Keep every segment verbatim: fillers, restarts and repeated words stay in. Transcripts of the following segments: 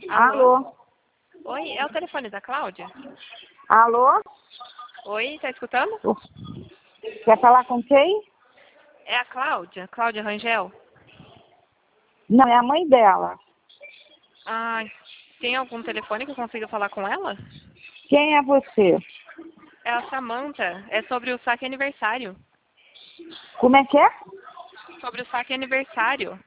Alô? Alô? Oi, é o telefone da Cláudia? Alô? Oi, tá escutando? Quer falar com quem? É a Cláudia, Cláudia Rangel. Não, é a mãe dela. Ah, tem algum telefone que eu consiga falar com ela? Quem é você? É a Samantha, é sobre o saque aniversário. Como é que é? Sobre o saque aniversário.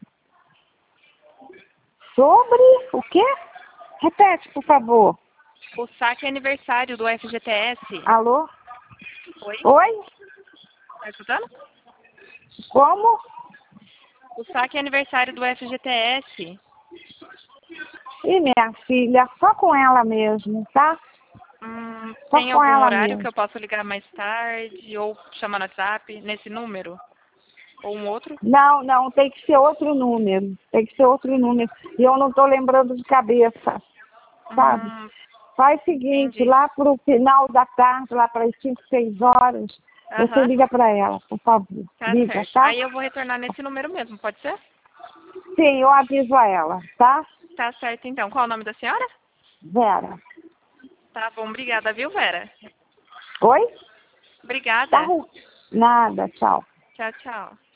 Sobre o quê? Repete, por favor. O saque aniversário do F G T S. Alô? Oi, Oi? tá escutando? Como? O saque aniversário do F G T S. E minha filha, só com ela mesmo, tá? Hum, Só tem com algum ela horário que mesmo. eu possa ligar mais tarde ou chamar no WhatsApp nesse número? Ou um outro? Não, não, tem que ser outro número. Tem que ser outro número. E eu não tô lembrando de cabeça, sabe? Hum, Faz o seguinte, entendi. lá pro final da tarde, lá para as cinco, seis horas, você Aham, liga para ela, por favor. tá Liga, certo. tá? Aí eu vou retornar nesse número mesmo, pode ser? Sim, eu aviso a ela, tá? Tá certo então. Qual é o nome da senhora? Vera. Tá bom, obrigada, viu, Vera? Oi? Tá Obrigada. ruim. Nada, tchau. Tchau, tchau.